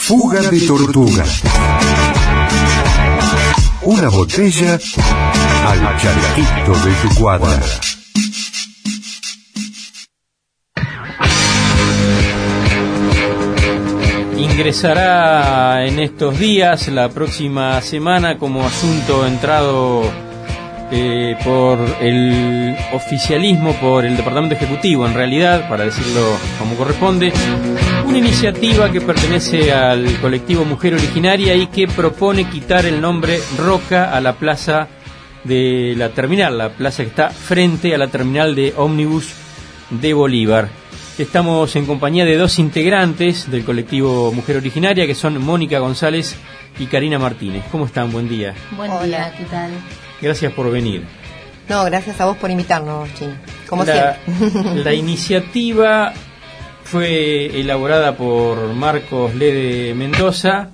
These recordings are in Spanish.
Fuga de tortuga. Una botella al charquito de tu cuadra. Ingresará en estos días, la próxima semana, como asunto entrado por el oficialismo, por el Departamento Ejecutivo, en realidad, para decirlo como corresponde, una iniciativa que pertenece al colectivo Mujer Originaria y que propone quitar el nombre Roca a la plaza de la terminal, la plaza que está frente a la terminal de ómnibus de Bolívar. Estamos en compañía de dos integrantes del colectivo Mujer Originaria, que son Mónica González y Karina Martínez. ¿Cómo están? Buen día. Buen día, ¿qué tal? Gracias por venir. No, gracias a vos por invitarnos, Chino. Como siempre. La iniciativa fue elaborada por Marcos Lede Mendoza,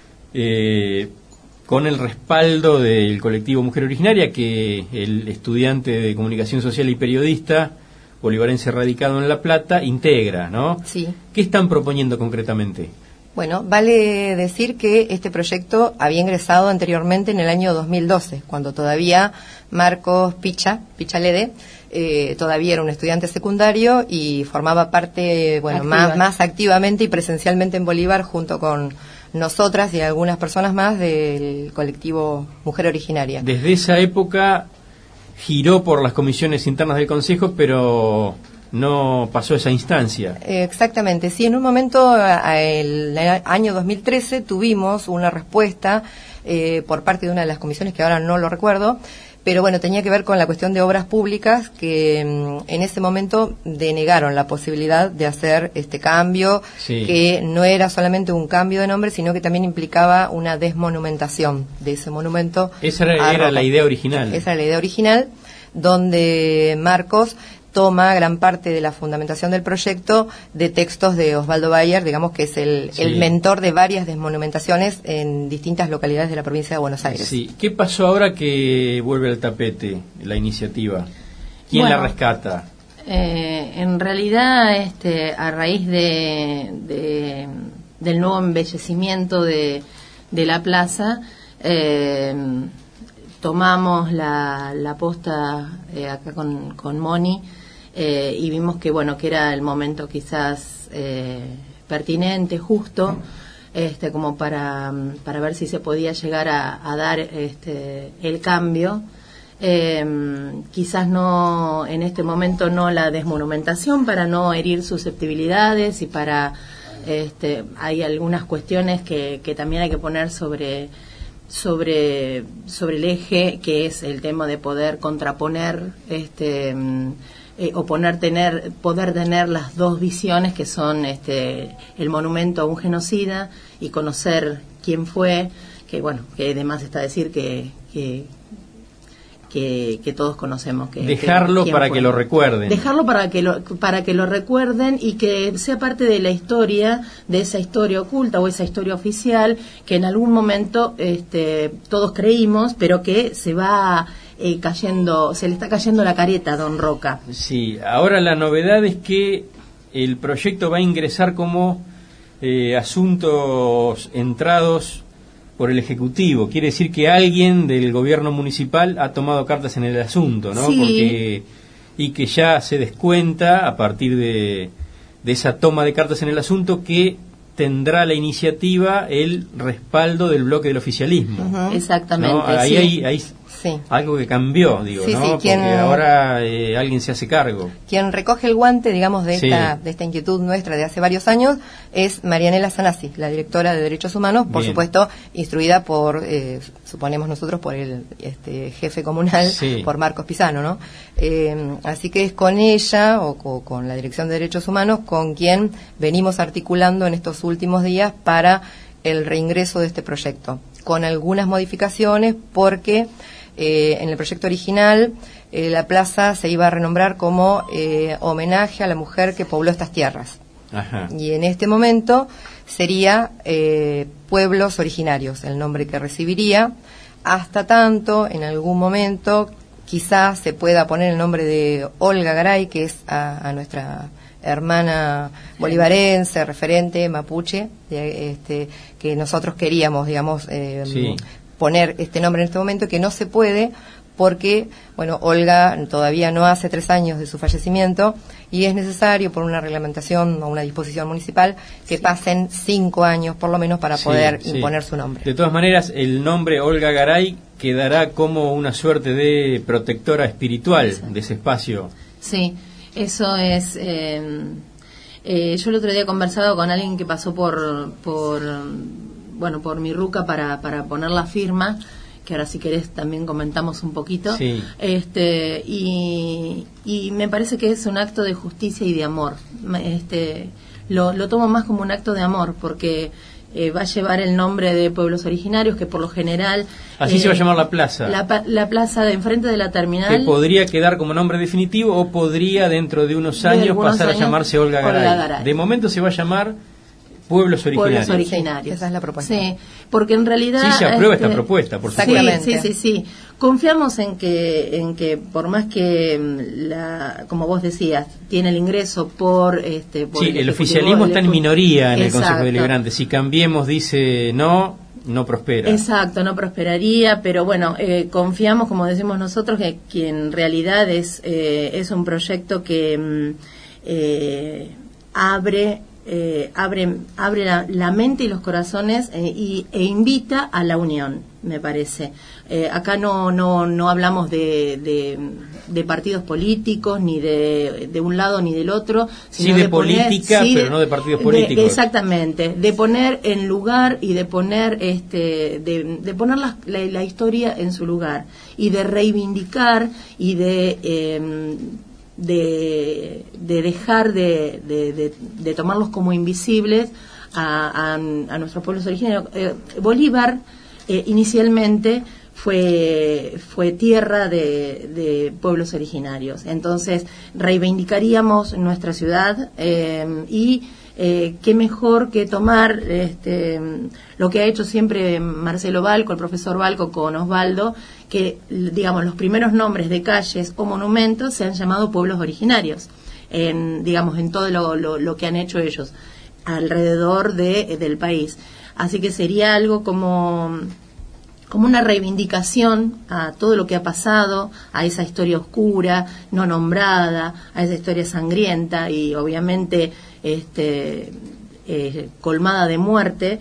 con el respaldo del colectivo Mujer Originaria, que el estudiante de Comunicación Social y periodista bolivarense radicado en La Plata integra, ¿no? Sí. ¿Qué están proponiendo concretamente? Bueno, vale decir que este proyecto había ingresado anteriormente en el año 2012, cuando todavía Marcos Picha Lede, todavía era un estudiante secundario y formaba parte, bueno, más activamente y presencialmente en Bolívar junto con nosotras y algunas personas más del colectivo Mujer Originaria. Desde esa época giró por las comisiones internas del Consejo, pero no pasó esa instancia. Exactamente, sí, en un momento, el año 2013, tuvimos una respuesta por parte de una de las comisiones, que ahora no lo recuerdo, pero bueno, tenía que ver con la cuestión de obras públicas, que en ese momento denegaron la posibilidad de hacer este cambio, sí, que no era solamente un cambio de nombre, sino que también implicaba una desmonumentación de ese monumento. Esa era la idea original. Esa era la idea original, donde Marcos toma gran parte de la fundamentación del proyecto de textos de Osvaldo Bayer, digamos que es el mentor de varias desmonumentaciones en distintas localidades de la provincia de Buenos Aires. Sí. ¿Qué pasó ahora que vuelve al tapete la iniciativa? ¿Quién la rescata? En realidad, a raíz del nuevo embellecimiento de la plaza, tomamos la posta acá con Moni, y vimos que que era el momento quizás pertinente, justo, como para ver si se podía llegar a dar el cambio. Quizás no en este momento, no la desmonumentación, para no herir susceptibilidades y para hay algunas cuestiones que también hay que poner sobre el eje, que es el tema de poder contraponer poder tener las dos visiones, que son el monumento a un genocida y conocer quién fue, que además está decir que todos conocemos, dejarlo para que lo recuerden, para que lo recuerden y que sea parte de la historia, de esa historia oculta o esa historia oficial que en algún momento todos creímos, pero que se va se le está cayendo la careta a Don Roca. Sí, ahora la novedad es que el proyecto va a ingresar como asuntos entrados por el Ejecutivo. Quiere decir que alguien del gobierno municipal ha tomado cartas en el asunto, ¿no? Sí. Y que ya se descuenta, a partir de esa toma de cartas en el asunto, que tendrá la iniciativa el respaldo del bloque del oficialismo. Uh-huh. Exactamente. ¿No? Ahí sí, algo que cambió, digo, sí, ¿no? Sí, porque ahora alguien se hace cargo. Quien recoge el guante, digamos, de esta inquietud nuestra de hace varios años es Marianela Sanasi, la directora de Derechos Humanos, por supuesto, instruida por, suponemos nosotros, por el jefe comunal, por Marcos Pisano, ¿no? Así que es con ella, o con la Dirección de Derechos Humanos, con quien venimos articulando en estos últimos días para el reingreso de este proyecto, con algunas modificaciones, porque en el proyecto original la plaza se iba a renombrar como homenaje a la mujer que pobló estas tierras. Ajá. Y en este momento sería Pueblos Originarios el nombre que recibiría, hasta tanto en algún momento quizás se pueda poner el nombre de Olga Garay, que es a nuestra hermana bolivarense, referente mapuche, que nosotros queríamos, digamos, poner este nombre en este momento, que no se puede porque, bueno, Olga todavía no hace 3 años de su fallecimiento y es necesario, por una reglamentación o una disposición municipal, que pasen 5 años por lo menos para poder imponer su nombre. De todas maneras, el nombre Olga Garay quedará como una suerte de protectora espiritual de ese espacio. Sí, eso es... yo el otro día he conversado con alguien que pasó por mi ruca para poner la firma, que ahora si querés también comentamos un poquito. Sí. Y me parece que es un acto de justicia y de amor. Lo tomo más como un acto de amor, porque va a llevar el nombre de pueblos originarios, que por lo general... Así se va a llamar la plaza. La plaza de enfrente de la terminal. Que podría quedar como nombre definitivo o podría dentro de unos años pasar a llamarse Olga Garay. De momento se va a llamar Pueblos Originarios. Pueblos Originarios. Sí, esa es la propuesta. Sí, porque en realidad... Sí, se aprueba esta propuesta, por supuesto. Sí. Confiamos en que por más que como vos decías, tiene el ingreso por el oficialismo está en minoría en el Consejo Deliberante. Si Cambiemos dice no prospera. Exacto, no prosperaría, pero bueno, confiamos, como decimos nosotros, que en realidad es un proyecto que abre la mente y los corazones e invita a la unión, me parece. Acá no hablamos de partidos políticos, ni de un lado ni del otro, sino de política, pero no de partidos políticos. Exactamente, de poner en lugar y de poner de poner la historia en su lugar y de reivindicar y de dejar de tomarlos como invisibles a nuestros pueblos originarios. Bolívar inicialmente fue tierra de pueblos originarios, entonces reivindicaríamos nuestra ciudad y qué mejor que tomar lo que ha hecho siempre Marcelo Balco, el profesor Balco, con Osvaldo, que digamos los primeros nombres de calles o monumentos se han llamado pueblos originarios, en todo lo que han hecho ellos alrededor del país. Así que sería algo como una reivindicación a todo lo que ha pasado, a esa historia oscura, no nombrada, a esa historia sangrienta y obviamente colmada de muerte,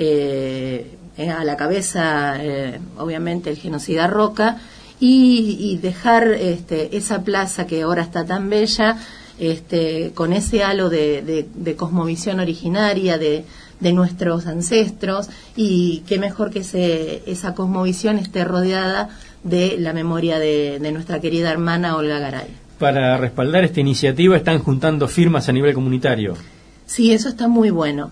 a la cabeza obviamente el genocida Roca, y dejar esa plaza que ahora está tan bella, con ese halo de cosmovisión originaria de nuestros ancestros, y qué mejor que esa cosmovisión esté rodeada de la memoria de nuestra querida hermana Olga Garay. Para respaldar esta iniciativa están juntando firmas a nivel comunitario. Sí, eso está muy bueno.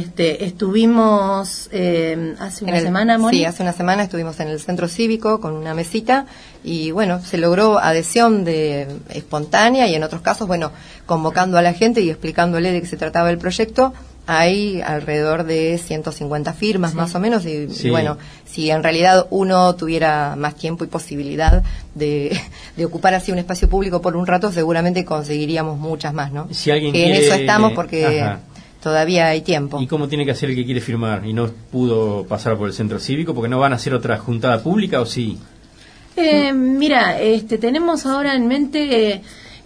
Estuvimos hace una semana, Moni. Sí, hace una semana estuvimos en el centro cívico con una mesita y bueno, se logró adhesión espontánea y en otros casos, bueno, convocando a la gente y explicándole de qué se trataba el proyecto. Hay alrededor de 150 firmas más o menos y bueno, si en realidad uno tuviera más tiempo y posibilidad de ocupar así un espacio público por un rato, seguramente conseguiríamos muchas más, ¿no? Si alguien que quiere... en eso estamos porque todavía hay tiempo. ¿Y cómo tiene que hacer el que quiere firmar y no pudo pasar por el centro cívico? ¿Porque no van a hacer otra juntada pública o sí? Mira, tenemos ahora en mente...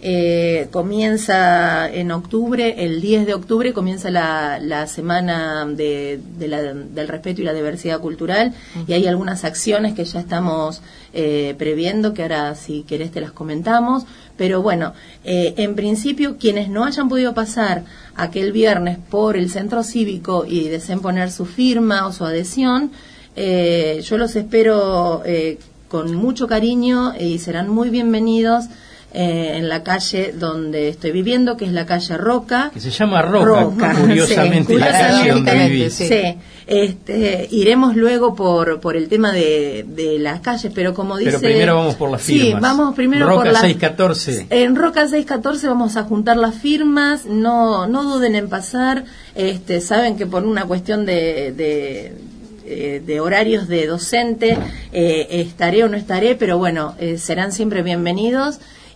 comienza en octubre, el 10 de octubre comienza la semana del respeto y la diversidad cultural, y hay algunas acciones que ya estamos previendo, que ahora si querés te las comentamos, pero bueno, en principio quienes no hayan podido pasar aquel viernes por el centro cívico y deseen poner su firma o su adhesión, yo los espero con mucho cariño y serán muy bienvenidos en la calle donde estoy viviendo, que es la calle Roca. Que se llama Roca. Curiosamente, la calle donde vivís. Sí. Iremos luego por el tema de las calles, pero como dice... Pero primero vamos por las firmas. Sí, vamos primero Roca por las... 614. En Roca 614 vamos a juntar las firmas, no duden en pasar, saben que por una cuestión de horarios de docente estaré o no estaré, pero bueno, serán siempre bienvenidos.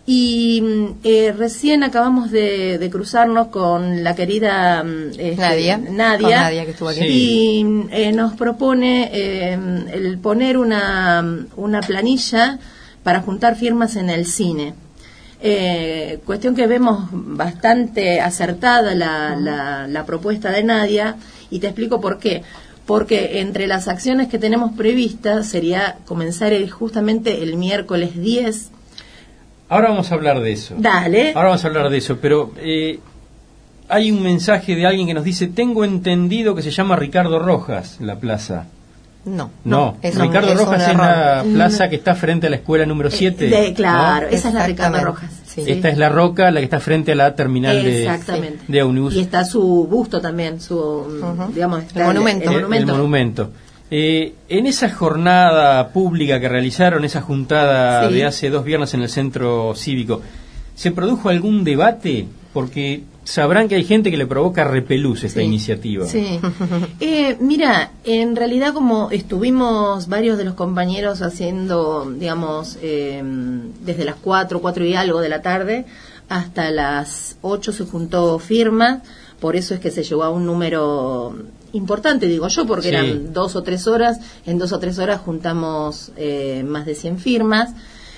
Y recién acabamos de cruzarnos con la querida Nadia, que estuvo aquí. Y nos propone el poner una planilla para juntar firmas en el cine. Cuestión que vemos bastante acertada la propuesta de Nadia, y te explico por qué. Porque entre las acciones que tenemos previstas sería comenzar justamente el miércoles 10. Ahora vamos a hablar de eso. Dale. Ahora vamos a hablar de eso, pero hay un mensaje de alguien que nos dice: tengo entendido que se llama Ricardo Rojas la plaza. No. Ricardo Rojas es la plaza que está frente a la escuela número 7. Claro, ¿no? Esa es la Ricardo Rojas. Sí. Esta es la Roca, la que está frente a la terminal de ómnibus. Y está su busto también, digamos, está el monumento. El monumento. En esa jornada pública que realizaron, esa juntada de hace 2 viernes en el centro cívico, ¿se produjo algún debate? Porque sabrán que hay gente que le provoca repelús esta iniciativa. Sí. Mira, en realidad, como estuvimos varios de los compañeros haciendo, digamos, desde las 4 y algo de la tarde hasta las 8 se juntó firmas, por eso es que se llegó a un número importante, digo yo, porque eran 2 o 3 horas, en 2 o 3 horas juntamos más de 100 firmas.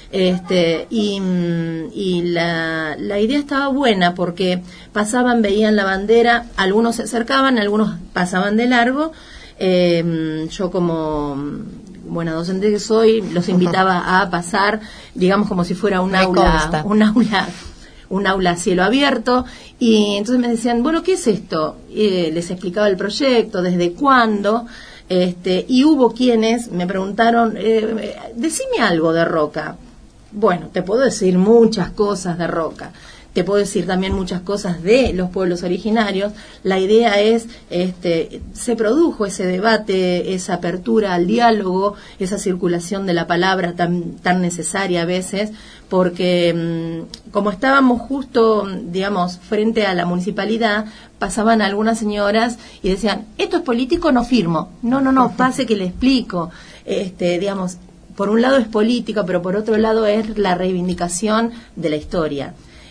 Y la idea estaba buena porque pasaban, veían la bandera, algunos se acercaban, algunos pasaban de largo. Yo, como buena docente que soy, los invitaba a pasar, digamos, como si fuera un aula a cielo abierto, y entonces me decían, bueno, ¿qué es esto? Les explicaba el proyecto, desde cuándo. Y hubo quienes me preguntaron, decime algo de Roca. Bueno, te puedo decir muchas cosas de Roca, te puedo decir también muchas cosas de los pueblos originarios. La idea es, se produjo ese debate, esa apertura al diálogo, esa circulación de la palabra tan necesaria a veces, porque como estábamos justo, digamos, frente a la municipalidad, pasaban algunas señoras y decían, esto es político, no firmo. No, pase que le explico. Digamos, por un lado es política, pero por otro lado es la reivindicación de la historia.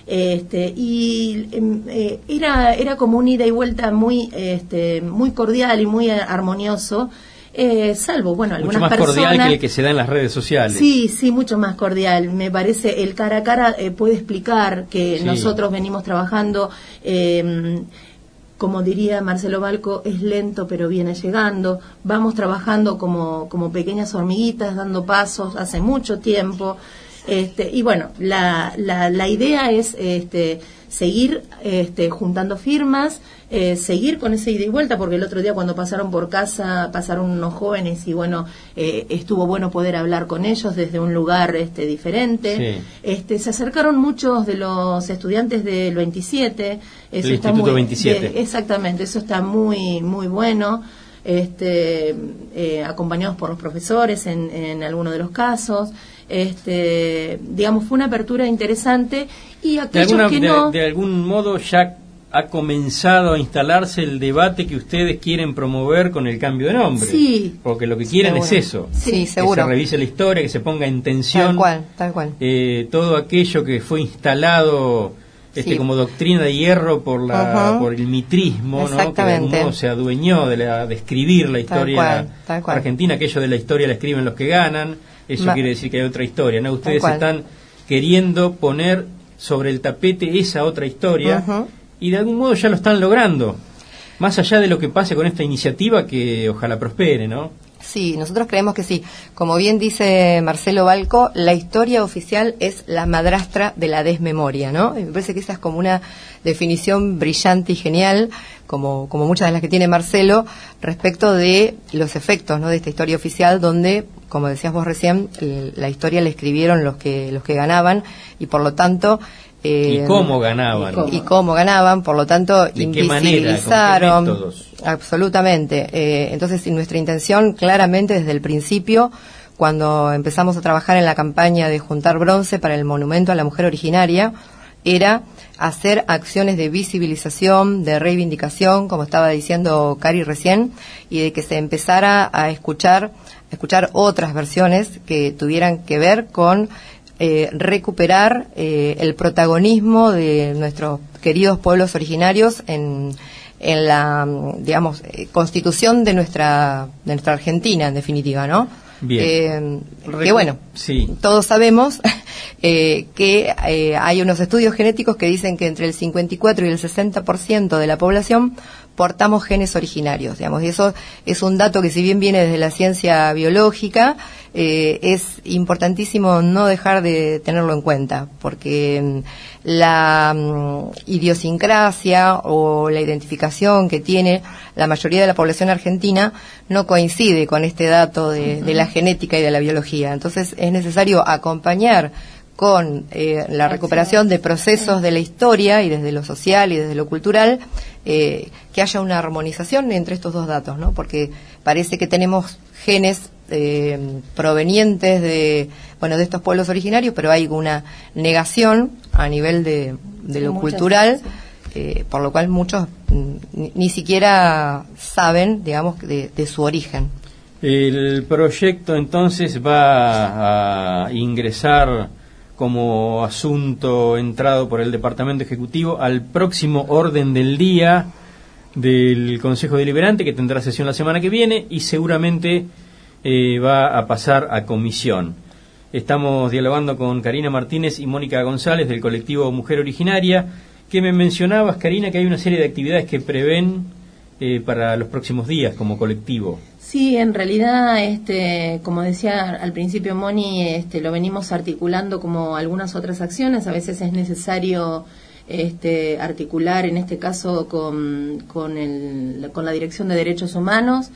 Era como un ida y vuelta muy cordial y muy armonioso, salvo, bueno, algunas personas... Mucho más cordial que el que se da en las redes sociales. Sí, mucho más cordial. Me parece, el cara a cara puede explicar que nosotros venimos trabajando... como diría Marcelo Balco, es lento pero viene llegando. Vamos trabajando como pequeñas hormiguitas, dando pasos hace mucho tiempo. Y bueno, la idea es seguir juntando firmas, seguir con ese ida y vuelta, porque el otro día cuando pasaron por casa, pasaron unos jóvenes y bueno, estuvo bueno poder hablar con ellos desde un lugar diferente. Sí. Se acercaron muchos de los estudiantes del 27. Eso el está Instituto 27. Exactamente, eso está muy, muy bueno. Acompañados por los profesores en algunos de los casos. Digamos, fue una apertura interesante, y aquellos de algún modo ya ha comenzado a instalarse el debate que ustedes quieren promover con el cambio de nombre. Sí. Porque lo que quieren es eso. Sí, que seguro. se revise la historia, que se ponga en tensión. Tal cual. Todo aquello que fue instalado como doctrina de hierro por el mitrismo, ¿no? Que de algún modo se adueñó de escribir la historia tal cual. argentina. Aquello de la historia la escriben los que ganan. Eso quiere decir que hay otra historia, ¿no? Ustedes están queriendo poner sobre el tapete esa otra historia, y de algún modo ya lo están logrando, más allá de lo que pase con esta iniciativa, que ojalá prospere, ¿no? Sí, nosotros creemos que sí. Como bien dice Marcelo Balco, la historia oficial es la madrastra de la desmemoria, ¿no? Y me parece que esa es como una definición brillante y genial, como muchas de las que tiene Marcelo, respecto de los efectos, ¿no?, de esta historia oficial, donde, como decías vos recién, la historia la escribieron los que ganaban, y por lo tanto... ¿Y cómo ganaban? Y cómo ganaban, por lo tanto, invisibilizaron. ¿Con qué métodos? Absolutamente. Entonces, nuestra intención, claramente, desde el principio, cuando empezamos a trabajar en la campaña de juntar bronce para el monumento a la mujer originaria, era hacer acciones de visibilización, de reivindicación, como estaba diciendo Cari recién, y de que se empezara a escuchar otras versiones que tuvieran que ver con recuperar el protagonismo de nuestros queridos pueblos originarios en la, digamos, constitución de nuestra Argentina, en definitiva, ¿no? Bien. Que bueno, sí. Todos sabemos que hay unos estudios genéticos que dicen que entre el 54 y el 60% de la población portamos genes originarios, digamos, y eso es un dato que, si bien viene desde la ciencia biológica, es importantísimo no dejar de tenerlo en cuenta, porque la idiosincrasia o la identificación que tiene la mayoría de la población argentina no coincide con este dato de la genética y de la biología. Entonces es necesario acompañar con la recuperación de procesos de la historia y desde lo social y desde lo cultural, que haya una armonización entre estos dos datos, ¿no? Porque parece que tenemos genes provenientes de estos pueblos originarios, pero hay una negación a nivel de lo cultural, por lo cual muchos ni siquiera saben, digamos, de su origen. El proyecto entonces va a ingresar como asunto entrado por el Departamento Ejecutivo al próximo orden del día del Consejo Deliberante, que tendrá sesión la semana que viene, y seguramente va a pasar a comisión. Estamos dialogando con Karina Martínez y Mónica González del colectivo Mujer Originaria. Que me mencionabas, Karina, que hay una serie de actividades que prevén para los próximos días como colectivo. Sí, en realidad, como decía al principio Moni, lo venimos articulando como algunas otras acciones. A veces es necesario articular, en este caso con la Dirección de Derechos Humanos.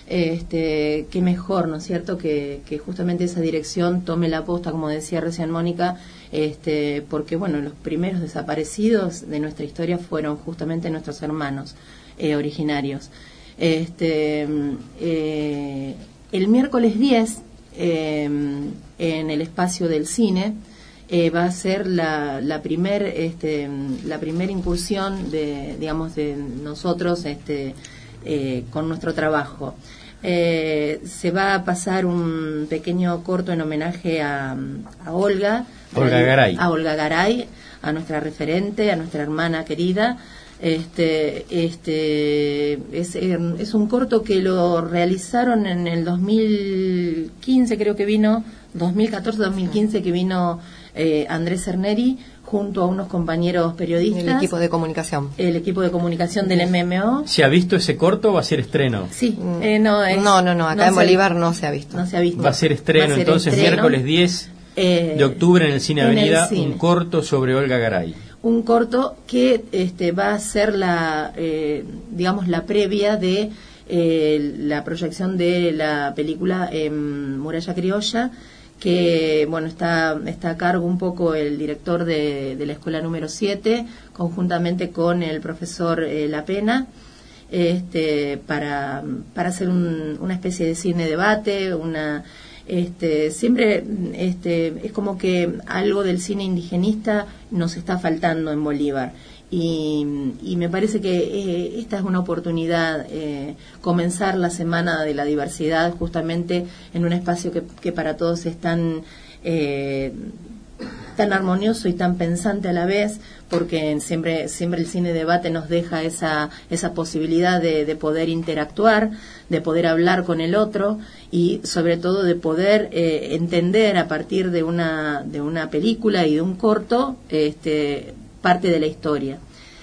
Qué mejor, ¿no es cierto?, que justamente esa dirección tome la posta, como decía recién Mónica, porque bueno, los primeros desaparecidos de nuestra historia fueron justamente nuestros hermanos originarios. El miércoles 10 en el espacio del cine va a ser la primer incursión de nosotros con nuestro trabajo. Se va a pasar un pequeño corto en homenaje a Olga Garay. A Olga Garay, a nuestra referente, a nuestra hermana querida. Es un corto que lo realizaron en el 2015, creo que vino, 2014-2015, que vino Andrés Cerneri junto a unos compañeros periodistas. El equipo de comunicación. El equipo de comunicación del MMO. ¿Se ha visto ese corto o va a ser estreno? Sí. No, acá en Bolívar no se ha visto. No se ha visto. Va a ser estreno, entonces, miércoles 10 de octubre en el Cine Avenida, un corto sobre Olga Garay. Un corto que va a ser la previa de la proyección de la película Muralla Criolla, que bueno, está a cargo un poco el director de la escuela número 7, conjuntamente con el profesor La Pena, para hacer una especie de cine debate, siempre es como que algo del cine indigenista nos está faltando en Bolívar, y me parece que esta es una oportunidad, comenzar la Semana de la Diversidad justamente en un espacio que para todos es tan armonioso y tan pensante a la vez, porque siempre el cine debate nos deja esa posibilidad de poder interactuar, de poder hablar con el otro, y sobre todo de poder entender a partir de una película y de un corto parte de la historia.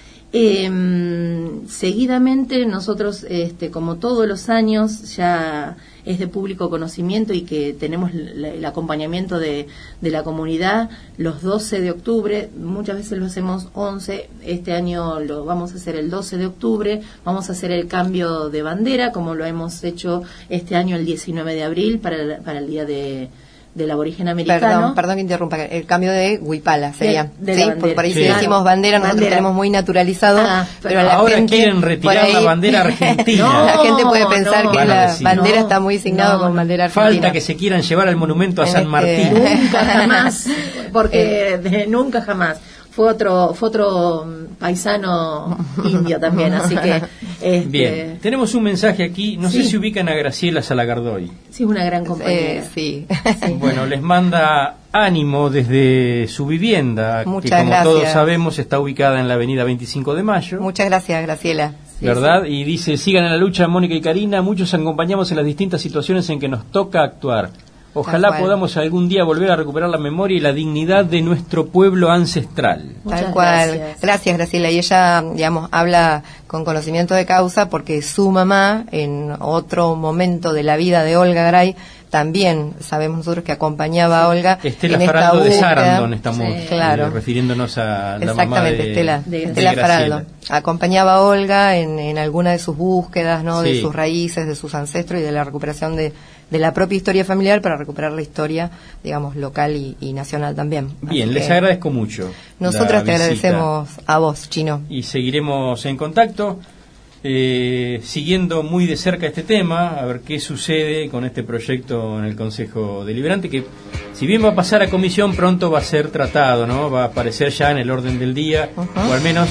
Seguidamente nosotros, como todos los años, ya es de público conocimiento y que tenemos el acompañamiento de la comunidad, los 12 de octubre, muchas veces lo hacemos 11, este año lo vamos a hacer el 12 de octubre, vamos a hacer el cambio de bandera, como lo hemos hecho este año el 19 de abril para el Día del Aborigen Americano. Perdón que interrumpa, el cambio de huipala sería, ¿sí? Porque por ahí sí. si decimos bandera, nosotros tenemos muy naturalizado, pero la ahora gente, quieren retirar la bandera argentina. La gente puede pensar que la decir, bandera está muy signada con bandera argentina. Falta que se quieran llevar al monumento a San Martín. Nunca jamás, porque nunca jamás. fue otro paisano indio también, así que bien, tenemos un mensaje aquí, no sé si ubican a Graciela Salagardoy. Sí, una gran compañera. Sí. Bueno, les manda ánimo desde su vivienda, Muchas que como gracias. todos sabemos está ubicada en la avenida 25 de Mayo. Muchas gracias, Graciela. ¿Verdad? Y dice, sigan en la lucha Mónica y Karina, muchos acompañamos en las distintas situaciones en que nos toca actuar. Ojalá podamos algún día volver a recuperar la memoria y la dignidad de nuestro pueblo ancestral. Tal cual. Gracias, Graciela. Y ella, digamos, habla con conocimiento de causa porque su mamá, en otro momento de la vida de Olga Gray, también sabemos nosotros que acompañaba a Olga. Estela en esta Faraldo de búsqueda. Sarandon, estamos claro. Refiriéndonos a la mamá de Estela Faraldo. Acompañaba a Olga en alguna de sus búsquedas, ¿no? De sus raíces, de sus ancestros y de la recuperación de la propia historia familiar para recuperar la historia, digamos, local y nacional también. Bien, les agradezco mucho. Nosotros te agradecemos a vos, Chino. Y seguiremos en contacto, siguiendo muy de cerca este tema, a ver qué sucede con este proyecto en el Consejo Deliberante, que si bien va a pasar a comisión, pronto va a ser tratado, ¿no? Va a aparecer ya en el orden del día, o al menos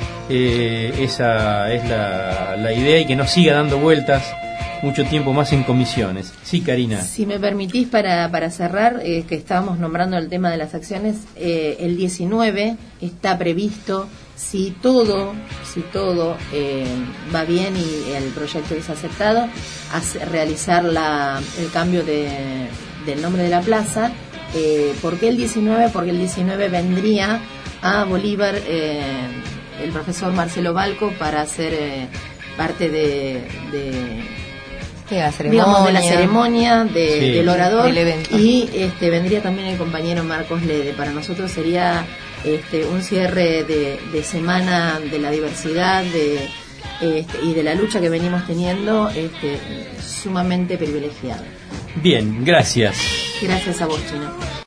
esa es la idea, y que no siga dando vueltas mucho tiempo más en comisiones. Sí, Karina. Si me permitís, para cerrar, que estábamos nombrando el tema de las acciones, el 19 está previsto, si todo va bien y el proyecto es aceptado, realizar el cambio del nombre de la plaza. ¿Por qué el 19? Porque el 19 vendría a Bolívar el profesor Marcelo Balco para hacer parte de la ceremonia del orador, del evento. Y vendría también el compañero Marcos Lede. Para nosotros sería un cierre de semana de la diversidad y de la lucha que venimos teniendo, sumamente privilegiado. Bien, gracias. Gracias a vos, Chino.